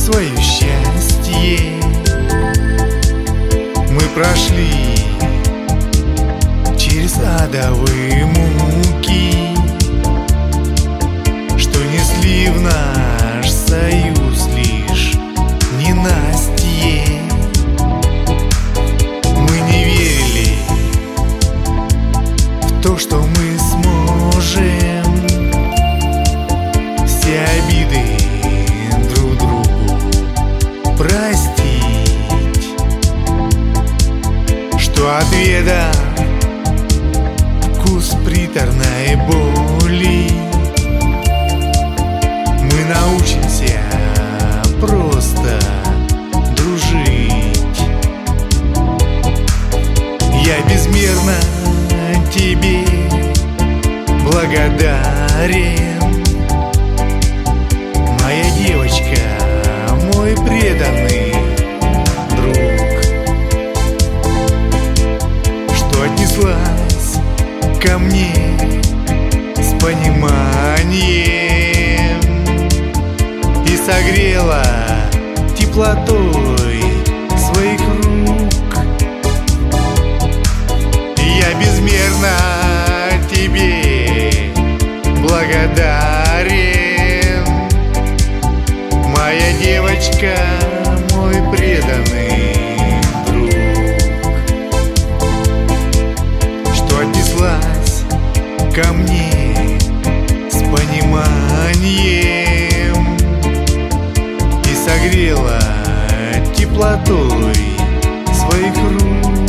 свое счастье. Мы прошли через адовые муки, что несли в наш союз лишь ненастье. Мы не верили в то, что мы сможем все обиды друг другу простить, что отведа вкус приторной боли мы научимся просто дружить. Я безмерно тебе благодарен, моя девочка, мой преданный друг, что отнеслась ко мне с пониманием и согрела теплотой своих рук. Я безмерно тебе благодарен, моя девочка, мой преданный друг, что отнеслась ко мне с пониманием и согрела теплотой своих рук.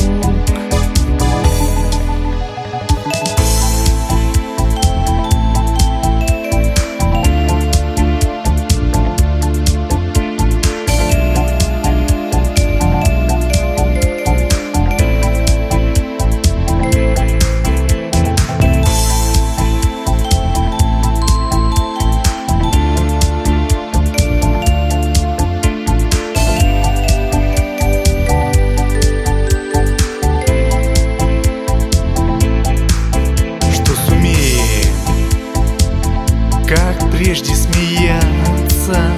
Как прежде смеяться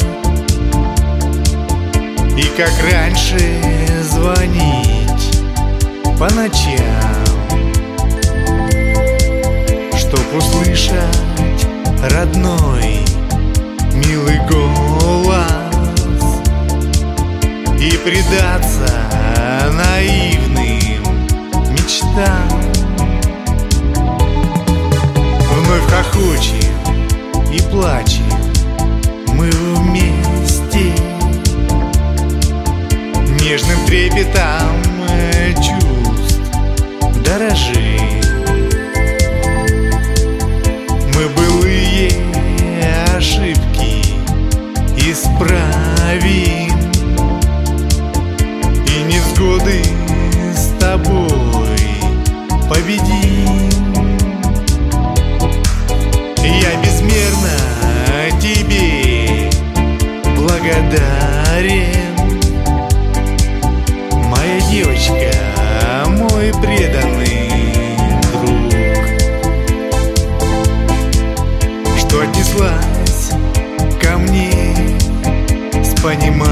и как раньше звонить по ночам, чтоб услышать родной милый голос и предаться наивным мечтам. Вновь хохочем и плачем мы вместе, нежным трепетом чувств дорожим. Мы былые ошибки исправим и невзгоды с тобой победим. Я безмерно тебе благодарен, моя девочка, мой преданный друг, что отнеслась ко мне с пониманием